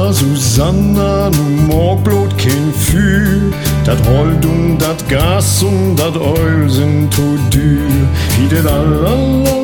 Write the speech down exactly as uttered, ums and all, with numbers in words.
Eva, Susanna, nu mag blot kein Fyr. Dat Holt und dat Gas und dat Öl sind to dür. Wie det allerlei